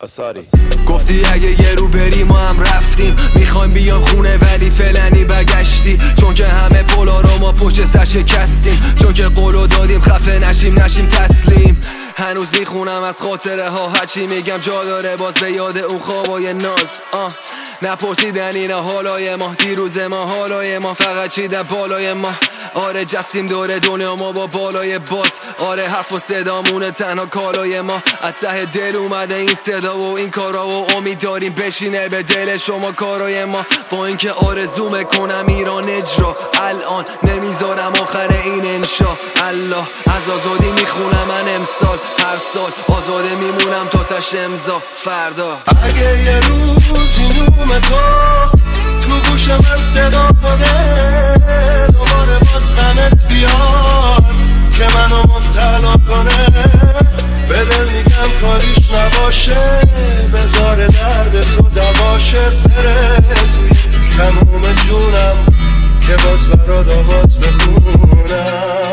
آساری. گفتی اگه یه رو بریم ما هم رفتیم، میخوایم بیام خونه ولی فعلنی بگشتی، چون که همه پولا رو ما پشت سر شکستیم، چون که قولو دادیم خفه نشیم تسلیم. هنوز میخونم از خاطره ها، هرچی میگم جا داره باز به یاد اون خوابای ناز. نپرسیدن اینا حالای ما، دیروز ما حالای ما فقط چیده بالای ما. آره جستیم دور دنیا ما با بالای باز، آره حرف و صدامونه تنها کالای ما. از ته دل اومده این صدا و این کارا و امید داریم بشینه به دل شما کارای ما. با اینکه آرزو میکنم ایران اجرا، الان نمیذارم آخر این انشا الله. از آزادی میخونم من امسال، هر سال آزاده میمونم تا تش امضا فردا. اگه یه روزی نوم تو گوش من صدا کنه، دوباره باز غمت بیاد که منو مبتلا کنه، به دل میگم کاریش نباشه، بذار درد تو دواشه، بره توی تموم جونم که باز برات آواز بخونم،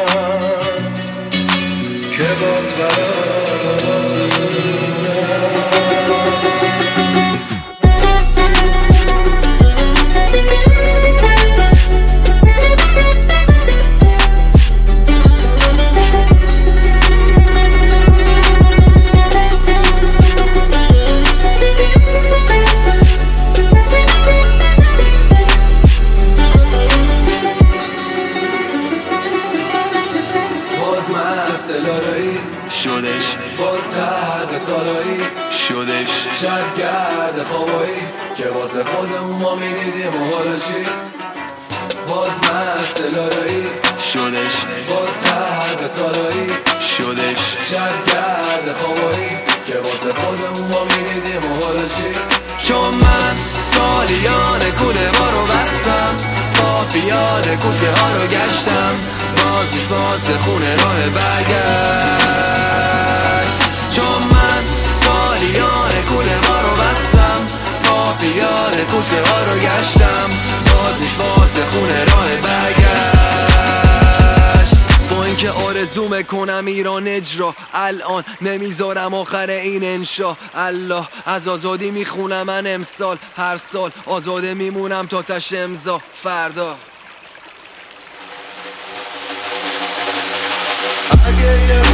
که باز برات آواز بخونم. شدش باز قرد سالایی، شدش شب گرد خوابایی که واسه خودمون ما میدیدیم و حالا چی؟ باز مست لارایی شدش باز قرد سالایی، شدش شب گرد خوابایی که واسه خودمون ما میدیدیم و حالا چی؟ چون من سالیان کوله ما رو بستم، با پیاده کوچه ها رو گشتم، بازیست واسه خونه راه برگشت. چون من سالیان کوله ما رو بستم، با پیاده کوچه ها رو گشتم، بازیست واسه خونه راه برگشت. با اینکه آرزو میکنم ایران اجرا، الان نمیذارم آخر این انشا الله. از آزادی میخونم من امسال، هر سال آزاده میمونم تا تش امضا فردا. اگه